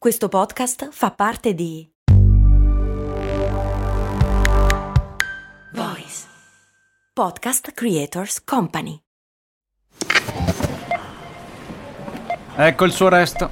Questo podcast fa parte di Voice Podcast Creators Company. Ecco il suo resto.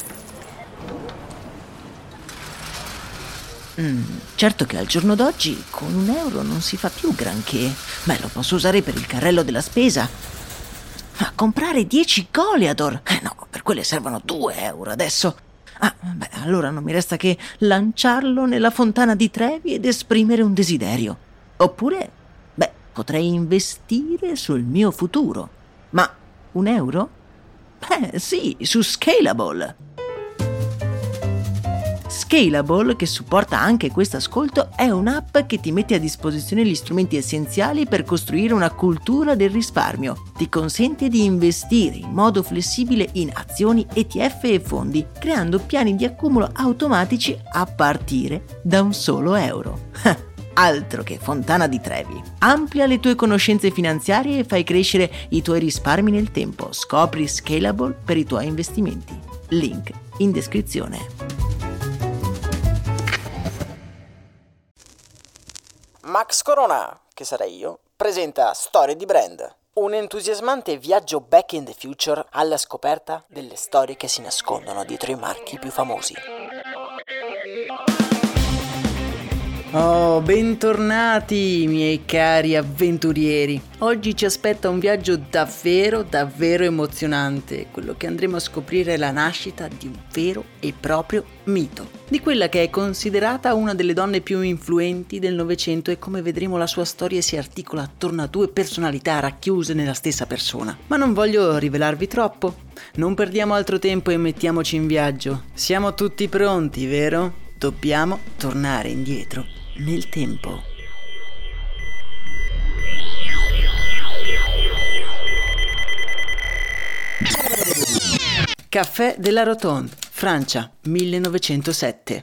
Certo che al giorno d'oggi con €1 non si fa più granché. Lo posso usare per il carrello della spesa. Ma comprare 10 Goliador? No, per quelle servono €2 adesso. Allora non mi resta che lanciarlo nella fontana di Trevi ed esprimere un desiderio. Oppure, potrei investire sul mio futuro. Ma €1? Sì, su Scalable. Scalable, che supporta anche questo ascolto, è un'app che ti mette a disposizione gli strumenti essenziali per costruire una cultura del risparmio. Ti consente di investire in modo flessibile in azioni, ETF e fondi, creando piani di accumulo automatici a partire da un solo euro. Altro che fontana di Trevi. Amplia le tue conoscenze finanziarie e fai crescere i tuoi risparmi nel tempo. Scopri Scalable per i tuoi investimenti. Link in descrizione. Max Corona, che sarei io, presenta Storie di Brand, un entusiasmante viaggio back in the future alla scoperta delle storie che si nascondono dietro i marchi più famosi. Oh, bentornati miei cari avventurieri. Oggi ci aspetta un viaggio davvero emozionante. Quello che andremo a scoprire è la nascita di un vero e proprio mito, di quella che è considerata una delle donne più influenti del Novecento, e come vedremo la sua storia si articola attorno a due personalità racchiuse nella stessa persona. Ma non voglio rivelarvi troppo. Non perdiamo altro tempo e mettiamoci in viaggio. Siamo tutti pronti, vero? Dobbiamo tornare indietro nel tempo. Caffè de la Rotonde, Francia, 1907.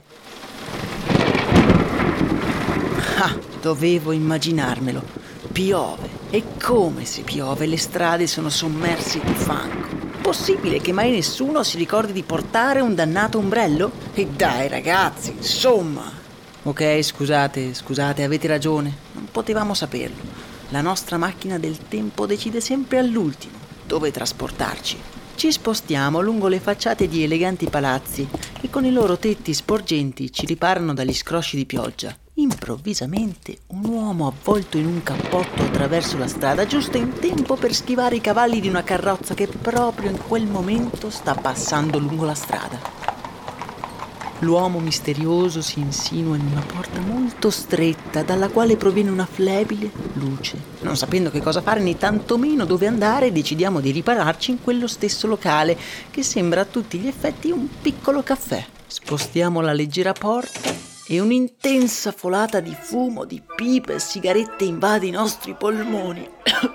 Dovevo immaginarmelo. Piove, e come se piove, le strade sono sommerse di fango. Possibile che mai nessuno si ricordi di portare un dannato ombrello? E dai ragazzi, insomma! Ok, scusate, avete ragione, non potevamo saperlo. La nostra macchina del tempo decide sempre all'ultimo dove trasportarci. Ci spostiamo lungo le facciate di eleganti palazzi che con i loro tetti sporgenti ci riparano dagli scrosci di pioggia. Improvvisamente un uomo avvolto in un cappotto attraverso la strada giusto in tempo per schivare i cavalli di una carrozza che proprio in quel momento sta passando lungo la strada. L'uomo misterioso si insinua in una porta molto stretta dalla quale proviene una flebile luce. Non sapendo che cosa fare né tantomeno dove andare, decidiamo di ripararci in quello stesso locale che sembra a tutti gli effetti un piccolo caffè. Spostiamo la leggera porta e un'intensa folata di fumo, di pipe e sigarette invade i nostri polmoni.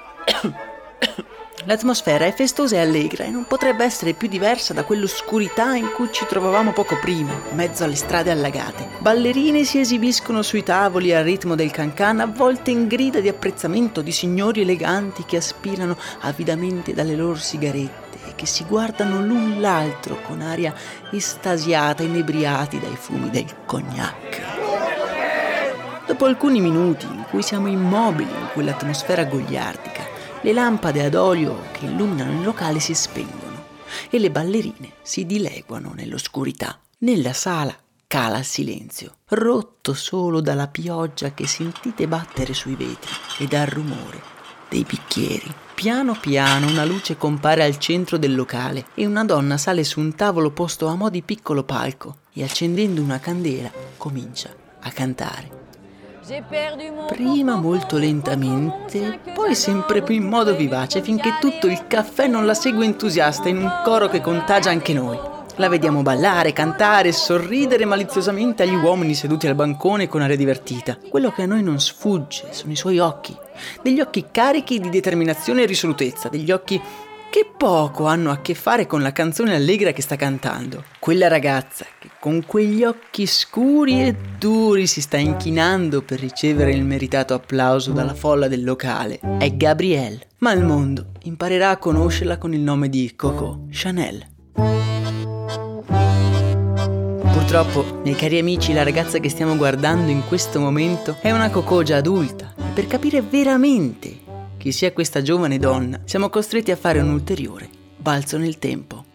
L'atmosfera è festosa e allegra e non potrebbe essere più diversa da quell'oscurità in cui ci trovavamo poco prima, in mezzo alle strade allagate. Ballerine si esibiscono sui tavoli al ritmo del cancan, avvolte in grida di apprezzamento di signori eleganti che aspirano avidamente dalle loro sigarette e che si guardano l'un l'altro con aria estasiata, inebriati dai fumi del cognac. Dopo alcuni minuti in cui siamo immobili in quell'atmosfera goliardica, le lampade ad olio che illuminano il locale si spengono e le ballerine si dileguano nell'oscurità. Nella sala cala il silenzio, rotto solo dalla pioggia che sentite battere sui vetri e dal rumore dei bicchieri. Piano piano una luce compare al centro del locale e una donna sale su un tavolo posto a mo' di piccolo palco e, accendendo una candela, comincia a cantare. Prima molto lentamente, poi sempre più in modo vivace, finché tutto il caffè non la segue entusiasta in un coro che contagia anche noi. La vediamo ballare, cantare e sorridere maliziosamente agli uomini seduti al bancone con aria divertita. Quello che a noi non sfugge sono i suoi occhi, degli occhi carichi di determinazione e risolutezza, degli occhi che poco hanno a che fare con la canzone allegra che sta cantando. Quella ragazza che con quegli occhi scuri e duri si sta inchinando per ricevere il meritato applauso dalla folla del locale è Gabrielle, ma il mondo imparerà a conoscerla con il nome di Coco Chanel. Purtroppo, miei cari amici, la ragazza che stiamo guardando in questo momento è una Coco già adulta. E per capire veramente chi sia questa giovane donna, siamo costretti a fare un ulteriore balzo nel tempo.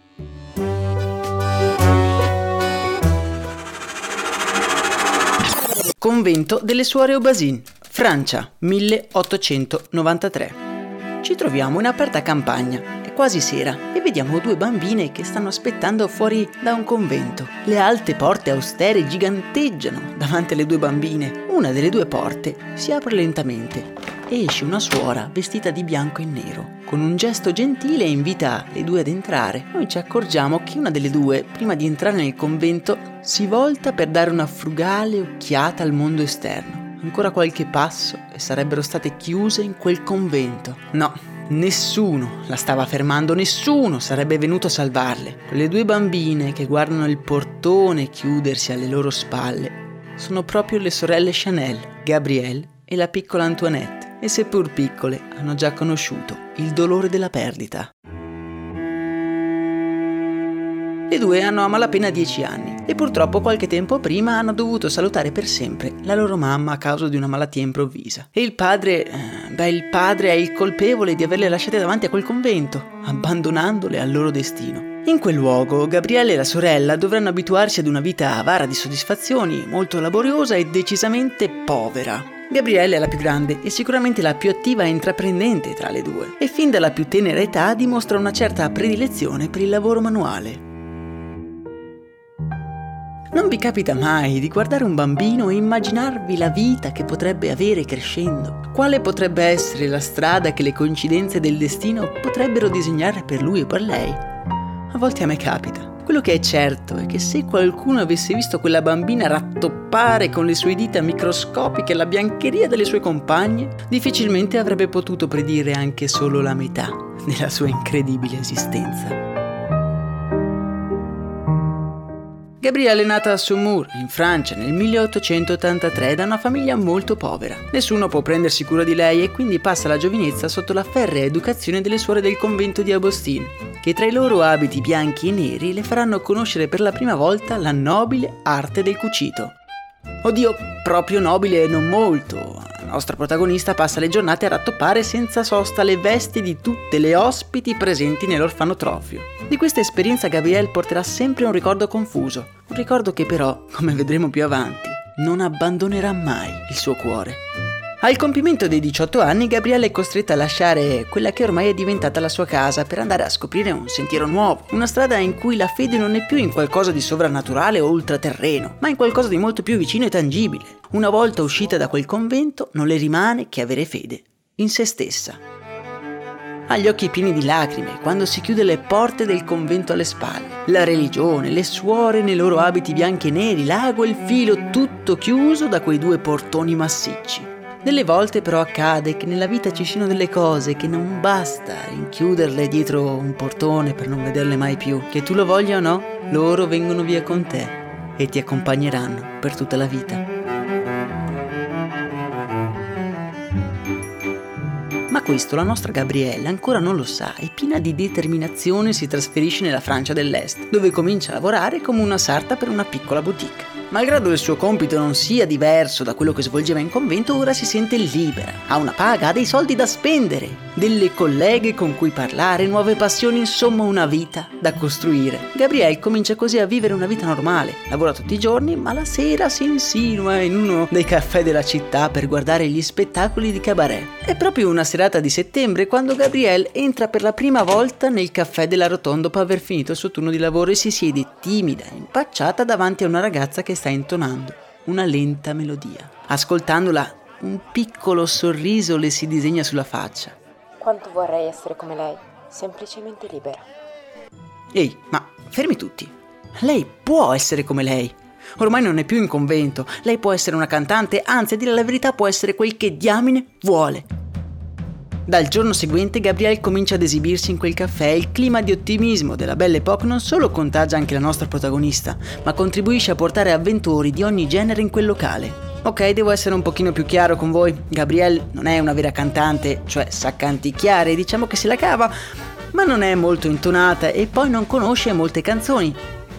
Convento delle Suore Aubazine, Francia, 1893. Ci troviamo in aperta campagna, è quasi sera e vediamo due bambine che stanno aspettando fuori da un convento. Le alte porte austere giganteggiano davanti alle due bambine. Una delle due porte si apre lentamente e esce una suora vestita di bianco e nero. Con un gesto gentile invita le due ad entrare. Noi ci accorgiamo che una delle due, prima di entrare nel convento, si volta per dare una frugale occhiata al mondo esterno. Ancora qualche passo e sarebbero state chiuse in quel convento. No, nessuno la stava fermando, nessuno sarebbe venuto a salvarle. Quelle due bambine che guardano il portone chiudersi alle loro spalle sono proprio le sorelle Chanel, Gabrielle e la piccola Antoinette, e seppur piccole hanno già conosciuto il dolore della perdita. Le due hanno a malapena 10 anni e purtroppo qualche tempo prima hanno dovuto salutare per sempre la loro mamma a causa di una malattia improvvisa. E il padre è il colpevole di averle lasciate davanti a quel convento, abbandonandole al loro destino. In quel luogo, Gabrielle e la sorella dovranno abituarsi ad una vita avara di soddisfazioni, molto laboriosa e decisamente povera. Gabrielle è la più grande e sicuramente la più attiva e intraprendente tra le due, e fin dalla più tenera età dimostra una certa predilezione per il lavoro manuale. Non vi capita mai di guardare un bambino e immaginarvi la vita che potrebbe avere crescendo? Quale potrebbe essere la strada che le coincidenze del destino potrebbero disegnare per lui o per lei? A volte a me capita. Quello che è certo è che se qualcuno avesse visto quella bambina rattoppare con le sue dita microscopiche la biancheria delle sue compagne, difficilmente avrebbe potuto predire anche solo la metà della sua incredibile esistenza. Gabrielle è nata a Saumur, in Francia, nel 1883 da una famiglia molto povera. Nessuno può prendersi cura di lei e quindi passa la giovinezza sotto la ferrea educazione delle suore del convento di Augustine, che tra i loro abiti bianchi e neri le faranno conoscere per la prima volta la nobile arte del cucito. Oddio, proprio nobile non molto. La nostra protagonista passa le giornate a rattoppare senza sosta le vesti di tutte le ospiti presenti nell'orfanotrofio. Di questa esperienza Gabrielle porterà sempre un ricordo confuso, un ricordo che però, come vedremo più avanti, non abbandonerà mai il suo cuore. Al compimento dei 18 anni Gabrielle è costretta a lasciare quella che ormai è diventata la sua casa per andare a scoprire un sentiero nuovo, una strada in cui la fede non è più in qualcosa di sovrannaturale o ultraterreno, ma in qualcosa di molto più vicino e tangibile. Una volta uscita da quel convento non le rimane che avere fede in se stessa. Ha gli occhi pieni di lacrime quando si chiude le porte del convento alle spalle. La religione, le suore nei loro abiti bianchi e neri, l'ago e il filo, tutto chiuso da quei due portoni massicci. Delle volte però accade che nella vita ci siano delle cose che non basta rinchiuderle dietro un portone per non vederle mai più. Che tu lo voglia o no, loro vengono via con te e ti accompagneranno per tutta la vita. Ma questo la nostra Gabrielle ancora non lo sa e piena di determinazione si trasferisce nella Francia dell'Est, dove comincia a lavorare come una sarta per una piccola boutique. Malgrado il suo compito non sia diverso da quello che svolgeva in convento, ora si sente libera, ha una paga, ha dei soldi da spendere, delle colleghe con cui parlare, nuove passioni, insomma una vita da costruire. Gabrielle comincia così a vivere una vita normale, lavora tutti i giorni, ma la sera si insinua in uno dei caffè della città per guardare gli spettacoli di cabaret. È proprio una serata di settembre quando Gabrielle entra per la prima volta nel caffè della Rotonda dopo aver finito il suo turno di lavoro e si siede timida e impacciata davanti a una ragazza che sta intonando una lenta melodia. Ascoltandola, un piccolo sorriso le si disegna sulla faccia. Quanto vorrei essere come lei, semplicemente libera. Ehi, ma fermi tutti. Lei può essere come lei. Ormai non è più in convento. Lei può essere una cantante, anzi, a dire la verità, può essere quel che diamine vuole. Dal giorno seguente Gabrielle comincia ad esibirsi in quel caffè e il clima di ottimismo della Belle Époque non solo contagia anche la nostra protagonista, ma contribuisce a portare avventori di ogni genere in quel locale. Ok, devo essere un pochino più chiaro con voi. Gabrielle non è una vera cantante, cioè sa canticchiare, diciamo che se la cava, ma non è molto intonata e poi non conosce molte canzoni.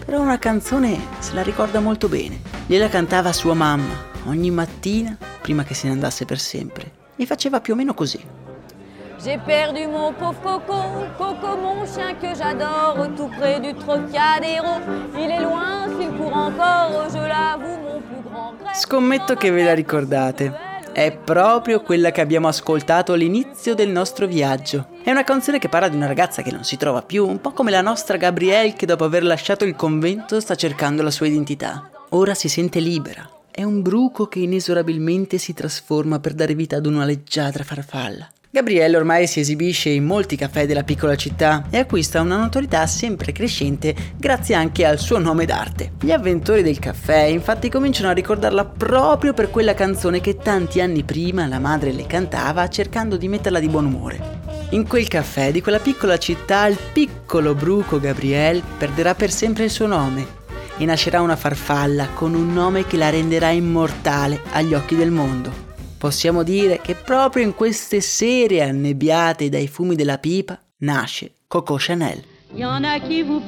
però una canzone se la ricorda molto bene. Gliela cantava sua mamma ogni mattina prima che se ne andasse per sempre e faceva più o meno così. J'ai perdu mon pauvre Coco, Coco mon chien que j'adore, tout près du Trocadéro. Il est loin, s'il court encore, je l'avoue, mon plus grand regret. Scommetto che ve la ricordate. È proprio quella che abbiamo ascoltato all'inizio del nostro viaggio. È una canzone che parla di una ragazza che non si trova più, un po' come la nostra Gabrielle che dopo aver lasciato il convento sta cercando la sua identità. Ora si sente libera. È un bruco che inesorabilmente si trasforma per dare vita ad una leggiadra farfalla. Gabrielle ormai si esibisce in molti caffè della piccola città e acquista una notorietà sempre crescente grazie anche al suo nome d'arte. Gli avventori del caffè infatti cominciano a ricordarla proprio per quella canzone che tanti anni prima la madre le cantava cercando di metterla di buon umore. In quel caffè di quella piccola città il piccolo bruco Gabrielle perderà per sempre il suo nome e nascerà una farfalla con un nome che la renderà immortale agli occhi del mondo. Possiamo dire che proprio in queste sere annebbiate dai fumi della pipa nasce Coco Chanel. La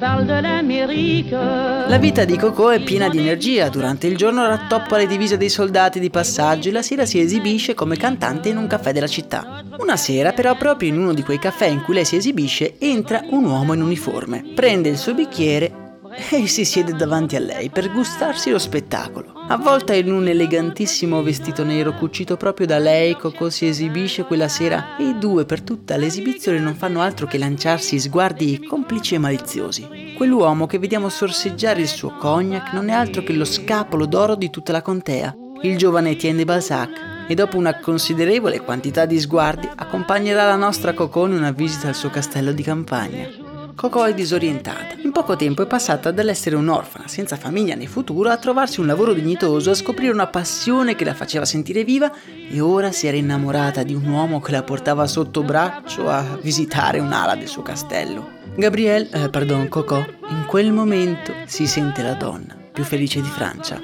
vita di Coco è piena di energia, durante il giorno rattoppa le divise dei soldati di passaggio e la sera si esibisce come cantante in un caffè della città. Una sera però proprio in uno di quei caffè in cui lei si esibisce entra un uomo in uniforme, prende il suo bicchiere e si siede davanti a lei per gustarsi lo spettacolo. Avvolta in un elegantissimo vestito nero cucito proprio da lei, Coco si esibisce quella sera e i due per tutta l'esibizione non fanno altro che lanciarsi sguardi complici e maliziosi. Quell'uomo che vediamo sorseggiare il suo cognac non è altro che lo scapolo d'oro di tutta la contea, il giovane Etienne de Balzac, e dopo una considerevole quantità di sguardi accompagnerà la nostra Coco in una visita al suo castello di campagna. Coco è disorientata. In poco tempo è passata dall'essere un'orfana, senza famiglia né futuro, a trovarsi un lavoro dignitoso, a scoprire una passione che la faceva sentire viva e ora si era innamorata di un uomo che la portava sotto braccio a visitare un'ala del suo castello. Coco, in quel momento si sente la donna più felice di Francia.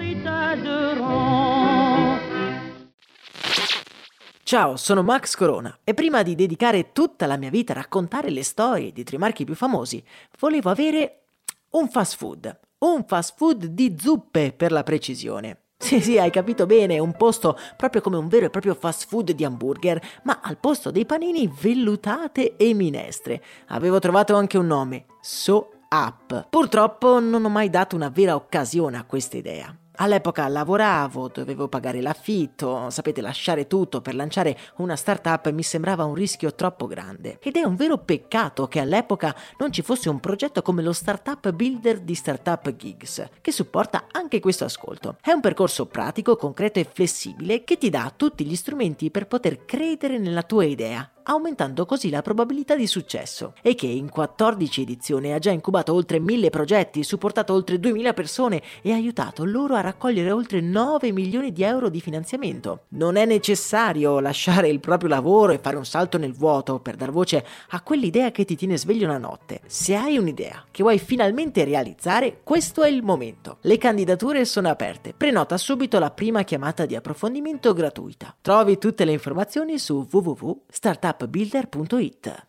Ciao, sono Max Corona e prima di dedicare tutta la mia vita a raccontare le storie di tra i marchi più famosi, volevo avere un fast food di zuppe per la precisione. Sì, hai capito bene, un posto proprio come un vero e proprio fast food di hamburger, ma al posto dei panini vellutate e minestre. Avevo trovato anche un nome, So Up. Purtroppo non ho mai dato una vera occasione a questa idea. All'epoca lavoravo, dovevo pagare l'affitto, sapete, lasciare tutto per lanciare una startup mi sembrava un rischio troppo grande. Ed è un vero peccato che all'epoca non ci fosse un progetto come lo Startup Builder di Startup Gigs, che supporta anche questo ascolto. È un percorso pratico, concreto e flessibile che ti dà tutti gli strumenti per poter credere nella tua idea, aumentando così la probabilità di successo, e che in 14 edizioni ha già incubato oltre 1000 progetti, supportato oltre 2000 persone e aiutato loro a raccogliere oltre 9 milioni di euro di finanziamento. Non è necessario lasciare il proprio lavoro e fare un salto nel vuoto per dar voce a quell'idea che ti tiene sveglio la notte. Se hai un'idea che vuoi finalmente realizzare, questo è il momento. Le candidature sono aperte. Prenota subito la prima chiamata di approfondimento gratuita. Trovi tutte le informazioni su www.startupbuilder.it.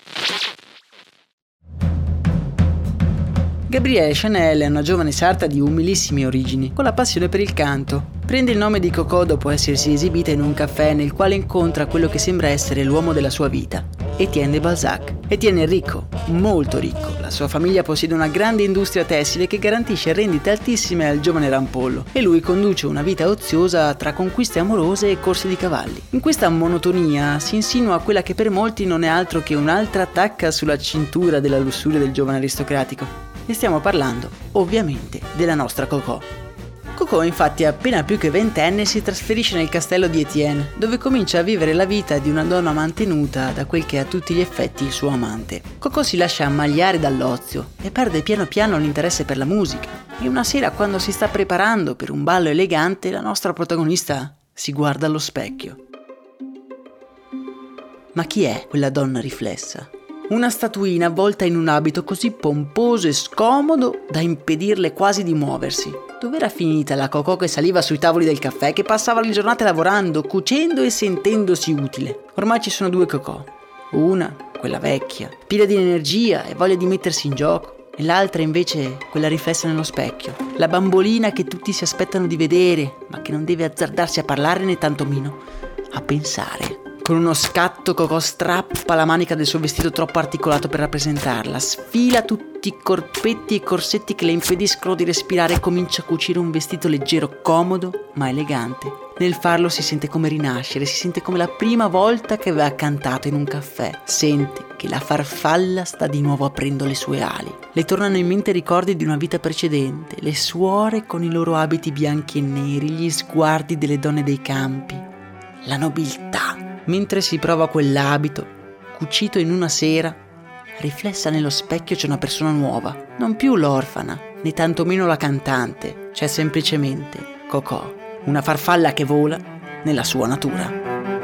Gabrielle Chanel è una giovane sarta di umilissime origini, con la passione per il canto. Prende il nome di Coco dopo essersi esibita in un caffè nel quale incontra quello che sembra essere l'uomo della sua vita, Etienne de Balzac. Etienne è ricco, molto ricco. La sua famiglia possiede una grande industria tessile che garantisce rendite altissime al giovane rampollo e lui conduce una vita oziosa tra conquiste amorose e corse di cavalli. In questa monotonia si insinua quella che per molti non è altro che un'altra tacca sulla cintura della lussuria del giovane aristocratico. E stiamo parlando, ovviamente, della nostra Coco. Coco, infatti, appena più che ventenne, si trasferisce nel castello di Etienne, dove comincia a vivere la vita di una donna mantenuta da quel che è a tutti gli effetti il suo amante. Coco si lascia ammagliare dall'ozio e perde piano piano l'interesse per la musica. E una sera, quando si sta preparando per un ballo elegante, la nostra protagonista si guarda allo specchio. Ma chi è quella donna riflessa? Una statuina avvolta in un abito così pomposo e scomodo da impedirle quasi di muoversi. Dov'era finita la Coco che saliva sui tavoli del caffè, che passava le giornate lavorando, cucendo e sentendosi utile? Ormai ci sono due Coco. Una, quella vecchia, piena di energia e voglia di mettersi in gioco, e l'altra invece quella riflessa nello specchio. La bambolina che tutti si aspettano di vedere, ma che non deve azzardarsi a parlare né tantomeno a pensare. Con uno scatto Coco strappa la manica del suo vestito troppo articolato per rappresentarla, sfila tutti i corpetti e corsetti che le impediscono di respirare e comincia a cucire un vestito leggero, comodo ma elegante. Nel farlo si sente come rinascere, si sente come la prima volta che aveva cantato in un caffè. Sente che la farfalla sta di nuovo aprendo le sue ali. Le tornano in mente ricordi di una vita precedente, le suore con i loro abiti bianchi e neri, gli sguardi delle donne dei campi, la nobiltà. Mentre si prova quell'abito, cucito in una sera, riflessa nello specchio c'è una persona nuova, non più l'orfana, né tantomeno la cantante, c'è semplicemente Coco, una farfalla che vola nella sua natura.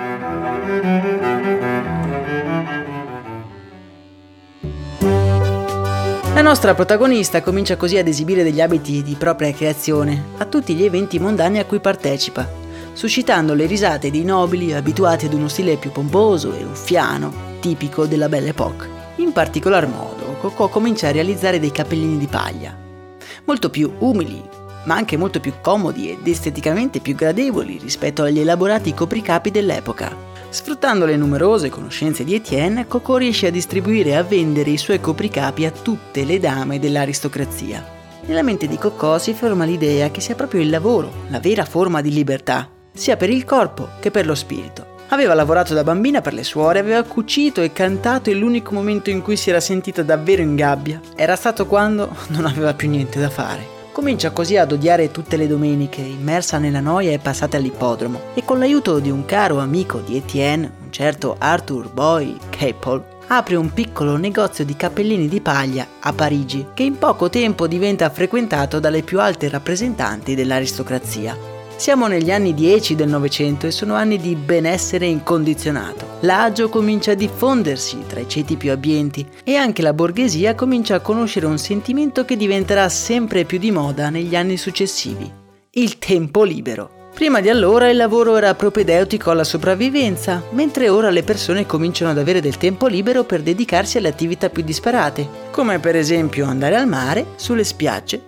La nostra protagonista comincia così ad esibire degli abiti di propria creazione a tutti gli eventi mondani a cui partecipa, suscitando le risate dei nobili abituati ad uno stile più pomposo e ruffiano, tipico della Belle Époque. In particolar modo, Coco comincia a realizzare dei cappellini di paglia, molto più umili, ma anche molto più comodi ed esteticamente più gradevoli rispetto agli elaborati copricapi dell'epoca. Sfruttando le numerose conoscenze di Etienne, Coco riesce a distribuire e a vendere i suoi copricapi a tutte le dame dell'aristocrazia. Nella mente di Coco si forma l'idea che sia proprio il lavoro la vera forma di libertà, sia per il corpo che per lo spirito. Aveva lavorato da bambina per le suore, aveva cucito e cantato e l'unico momento in cui si era sentita davvero in gabbia era stato quando non aveva più niente da fare. Comincia così ad odiare tutte le domeniche, immersa nella noia e passate all'ippodromo, e con l'aiuto di un caro amico di Etienne, un certo Arthur Boy Capel, apre un piccolo negozio di cappellini di paglia a Parigi, che in poco tempo diventa frequentato dalle più alte rappresentanti dell'aristocrazia. Siamo negli anni 10 del Novecento e sono anni di benessere incondizionato. L'agio comincia a diffondersi tra i ceti più abbienti e anche la borghesia comincia a conoscere un sentimento che diventerà sempre più di moda negli anni successivi: il tempo libero. Prima di allora il lavoro era propedeutico alla sopravvivenza, mentre ora le persone cominciano ad avere del tempo libero per dedicarsi alle attività più disparate, come per esempio andare al mare, sulle spiagge.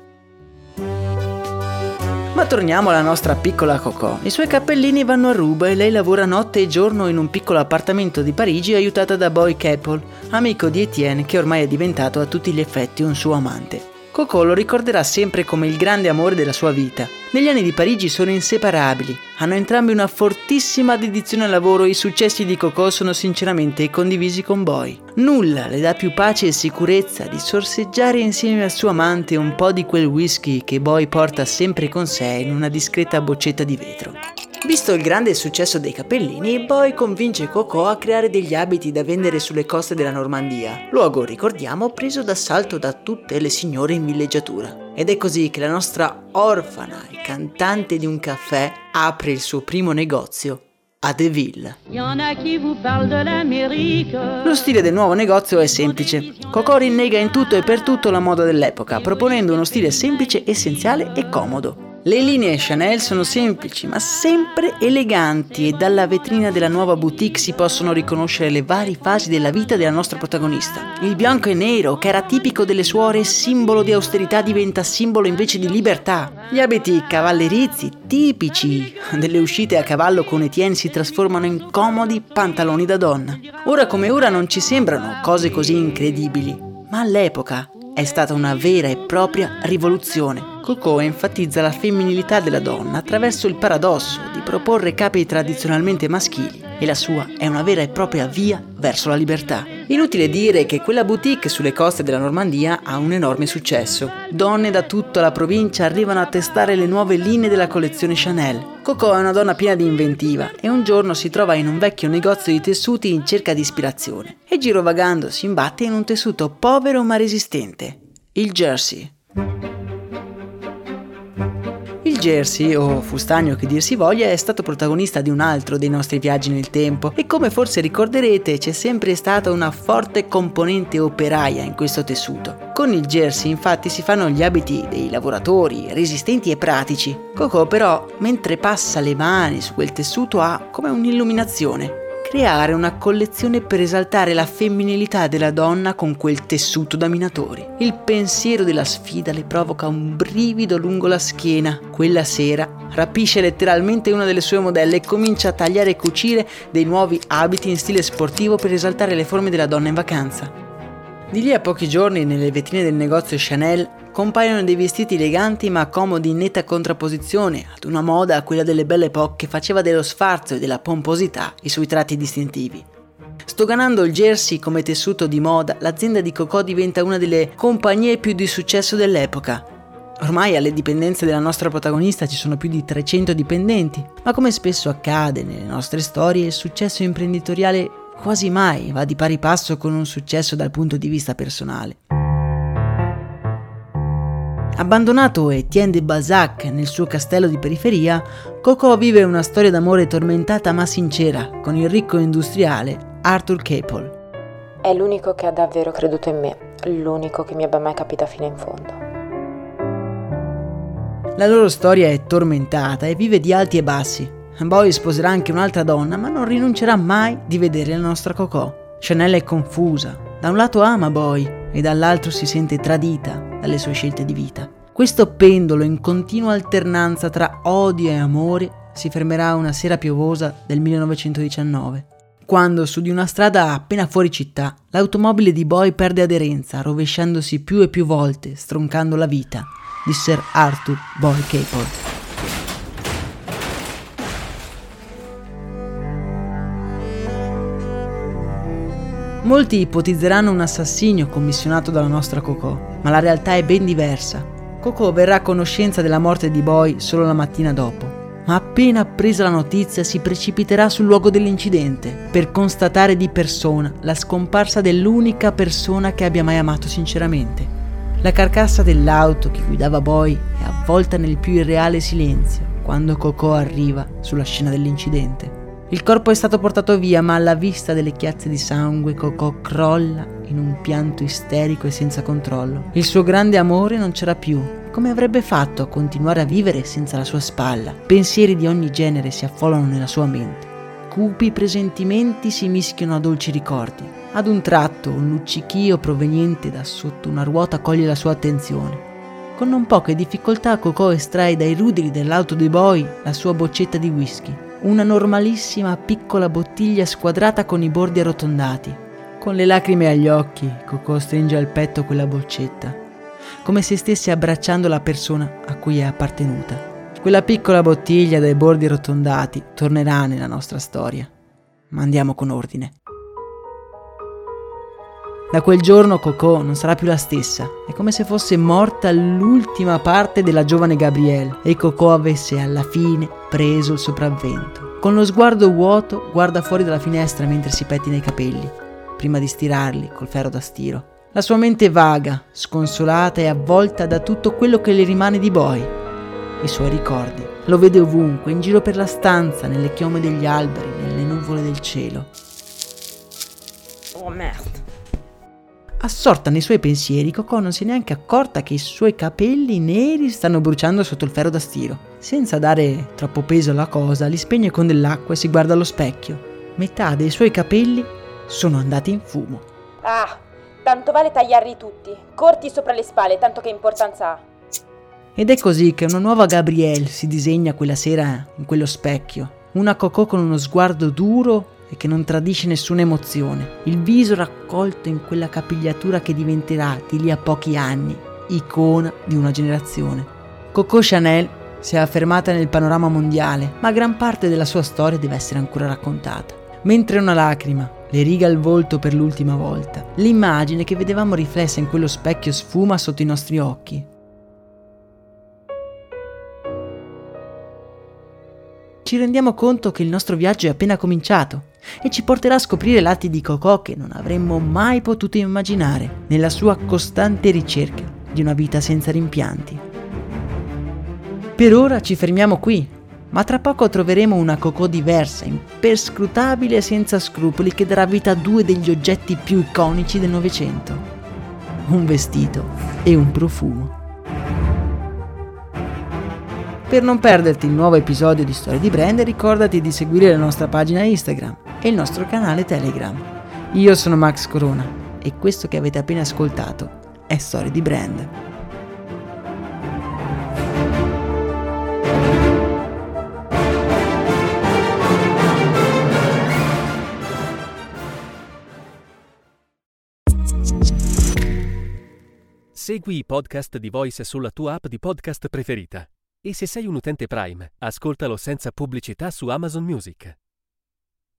Ma torniamo alla nostra piccola Coco. I suoi cappellini vanno a ruba e lei lavora notte e giorno in un piccolo appartamento di Parigi aiutata da Boy Capel, amico di Etienne che ormai è diventato a tutti gli effetti un suo amante. Coco lo ricorderà sempre come il grande amore della sua vita. Negli anni di Parigi sono inseparabili, hanno entrambi una fortissima dedizione al lavoro e i successi di Coco sono sinceramente condivisi con Boy. Nulla le dà più pace e sicurezza di sorseggiare insieme al suo amante un po' di quel whisky che Boy porta sempre con sé in una discreta boccetta di vetro. Visto il grande successo dei cappellini, Boy convince Coco a creare degli abiti da vendere sulle coste della Normandia, luogo, ricordiamo, preso d'assalto da tutte le signore in villeggiatura. Ed è così che la nostra orfana e cantante di un caffè apre il suo primo negozio a Deville. Lo stile del nuovo negozio è semplice. Coco rinnega in tutto e per tutto la moda dell'epoca, proponendo uno stile semplice, essenziale e comodo. Le linee Chanel sono semplici ma sempre eleganti e dalla vetrina della nuova boutique si possono riconoscere le varie fasi della vita della nostra protagonista. Il bianco e nero, che era tipico delle suore, simbolo di austerità, diventa simbolo invece di libertà. Gli abiti cavallerizi, tipici delle uscite a cavallo con Etienne, si trasformano in comodi pantaloni da donna. Ora come ora non ci sembrano cose così incredibili, ma all'epoca è stata una vera e propria rivoluzione. Coco enfatizza la femminilità della donna attraverso il paradosso di proporre capi tradizionalmente maschili e la sua è una vera e propria via verso la libertà. Inutile dire che quella boutique sulle coste della Normandia ha un enorme successo. Donne da tutta la provincia arrivano a testare le nuove linee della collezione Chanel. Coco è una donna piena di inventiva e un giorno si trova in un vecchio negozio di tessuti in cerca di ispirazione e girovagando si imbatte in un tessuto povero ma resistente, il jersey. Il jersey, o fustagno che dir si voglia, è stato protagonista di un altro dei nostri viaggi nel tempo e come forse ricorderete c'è sempre stata una forte componente operaia in questo tessuto. Con il jersey infatti si fanno gli abiti dei lavoratori, resistenti e pratici. Coco però, mentre passa le mani su quel tessuto, ha come un'illuminazione creare una collezione per esaltare la femminilità della donna con quel tessuto da minatori. Il pensiero della sfida le provoca un brivido lungo la schiena. Quella sera rapisce letteralmente una delle sue modelle e comincia a tagliare e cucire dei nuovi abiti in stile sportivo per esaltare le forme della donna in vacanza. Di lì a pochi giorni, nelle vetrine del negozio Chanel, compaiono dei vestiti eleganti ma comodi in netta contrapposizione ad una moda, a quella delle Belle Époque, che faceva dello sfarzo e della pomposità i suoi tratti distintivi. Stoganando il jersey come tessuto di moda, l'azienda di Coco diventa una delle compagnie più di successo dell'epoca. Ormai alle dipendenze della nostra protagonista ci sono più di 300 dipendenti, ma come spesso accade nelle nostre storie, il successo imprenditoriale quasi mai va di pari passo con un successo dal punto di vista personale. Abbandonato Etienne de Balzac nel suo castello di periferia, Coco vive una storia d'amore tormentata ma sincera con il ricco industriale Arthur Capel. È l'unico che ha davvero creduto in me, l'unico che mi abbia mai capita fino in fondo. La loro storia è tormentata e vive di alti e bassi. Boy sposerà anche un'altra donna, ma non rinuncerà mai di vedere la nostra Coco. Chanel è confusa. Da un lato ama Boy e dall'altro si sente tradita dalle sue scelte di vita. Questo pendolo in continua alternanza tra odio e amore si fermerà una sera piovosa del 1919, quando su di una strada appena fuori città l'automobile di Boy perde aderenza, rovesciandosi più e più volte, stroncando la vita di Sir Arthur Boy Capel. Molti ipotizzeranno un assassinio commissionato dalla nostra Coco, ma la realtà è ben diversa. Coco verrà a conoscenza della morte di Boy solo la mattina dopo, ma appena appresa la notizia si precipiterà sul luogo dell'incidente per constatare di persona la scomparsa dell'unica persona che abbia mai amato sinceramente. La carcassa dell'auto che guidava Boy è avvolta nel più irreale silenzio quando Coco arriva sulla scena dell'incidente. Il corpo è stato portato via, ma alla vista delle chiazze di sangue Coco crolla in un pianto isterico e senza controllo. Il suo grande amore non c'era più. Come avrebbe fatto a continuare a vivere senza la sua spalla? Pensieri di ogni genere si affollano nella sua mente. Cupi presentimenti si mischiano a dolci ricordi. Ad un tratto un luccichio proveniente da sotto una ruota coglie la sua attenzione. Con non poche difficoltà Coco estrae dai ruderi dell'auto di Boy la sua boccetta di whisky. Una normalissima piccola bottiglia squadrata con i bordi arrotondati. Con le lacrime agli occhi, Coco stringe al petto quella boccetta, come se stesse abbracciando la persona a cui è appartenuta. Quella piccola bottiglia dai bordi arrotondati tornerà nella nostra storia. Ma andiamo con ordine. Da quel giorno Coco non sarà più la stessa. È come se fosse morta l'ultima parte della giovane Gabrielle e Coco avesse alla fine preso il sopravvento. Con lo sguardo vuoto guarda fuori dalla finestra mentre si pettina i capelli, prima di stirarli col ferro da stiro. La sua mente è vaga, sconsolata e avvolta da tutto quello che le rimane di Boy. I suoi ricordi. Lo vede ovunque, in giro per la stanza, nelle chiome degli alberi, nelle nuvole del cielo. Oh merde. Assorta nei suoi pensieri, Coco non si è neanche accorta che i suoi capelli neri stanno bruciando sotto il ferro da stiro. Senza dare troppo peso alla cosa, li spegne con dell'acqua e si guarda allo specchio. Metà dei suoi capelli sono andati in fumo. Ah, tanto vale tagliarli tutti, corti sopra le spalle, tanto che importanza ha. Ed è così che una nuova Gabrielle si disegna quella sera in quello specchio. Una Coco con uno sguardo duro e che non tradisce nessuna emozione, il viso raccolto in quella capigliatura che diventerà di lì a pochi anni icona di una generazione. Coco Chanel si è affermata nel panorama mondiale, ma gran parte della sua storia deve essere ancora raccontata. Mentre una lacrima le riga il volto per l'ultima volta, l'immagine che vedevamo riflessa in quello specchio sfuma sotto i nostri occhi. Ci rendiamo conto che il nostro viaggio è appena cominciato e ci porterà a scoprire lati di Coco che non avremmo mai potuto immaginare nella sua costante ricerca di una vita senza rimpianti. Per ora ci fermiamo qui, ma tra poco troveremo una Coco diversa, imperscrutabile e senza scrupoli, che darà vita a due degli oggetti più iconici del Novecento: un vestito e un profumo. Per non perderti il nuovo episodio di Storie di Brand, ricordati di seguire la nostra pagina Instagram e il nostro canale Telegram. Io sono Max Corona e questo che avete appena ascoltato è Storie di Brand. Segui i podcast di Voice sulla tua app di podcast preferita. E se sei un utente Prime, ascoltalo senza pubblicità su Amazon Music.